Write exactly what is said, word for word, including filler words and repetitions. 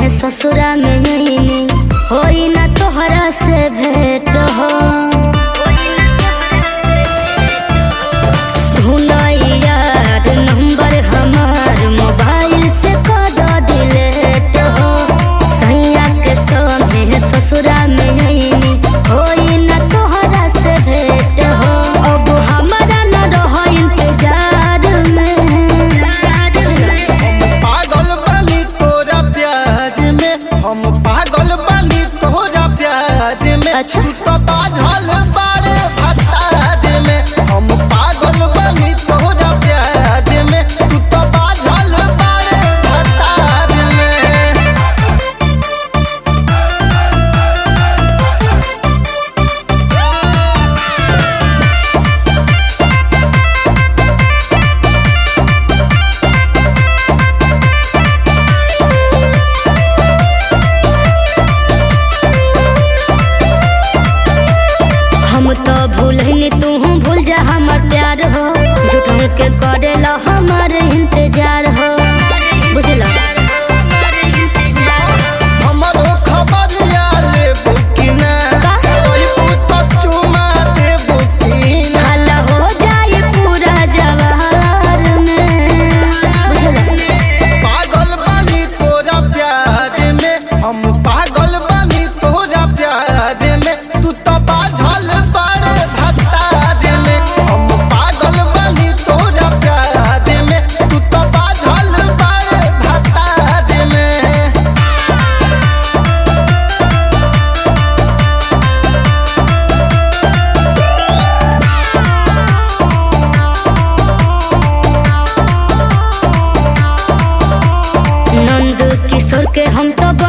संगे ससुरा में यही होई ना तोहरा से भेंट हो। सुनई यार नंबर हमार मोबाइल से कर डिलीट हो। सैया के संगे ससुरा में यही होई ना तोहरा से भेंट हो। अब हमारा न रहो इंतजार में। पागल बनी तोरा प्याज में, हम पागल बनी तोरा प्याज में। अच्छा। तू तो बाझल बारे भताज में, हम पागल बनी तोरा प्याज में। तू तो बाझल बारे भताज में। हम तो भूलनी तू भूल जा हमर प्यार हो। झूठों के करेला हमार इंतजार हो। बुझला हमरो खबरिया लेबू कि ना, कहबू तो चुमा देबू कि ना। हल्ला हो जाए पूरा जवार में। बुझला पागल बनी तोरा प्याज में, हम पागल बनी तोरा प्याज में। तू तो बाझल बारे भताज में, हम पागल बनी तोरा प्याज में। तू तो बाझल बारे भताज में। नंद किशोर के हम तो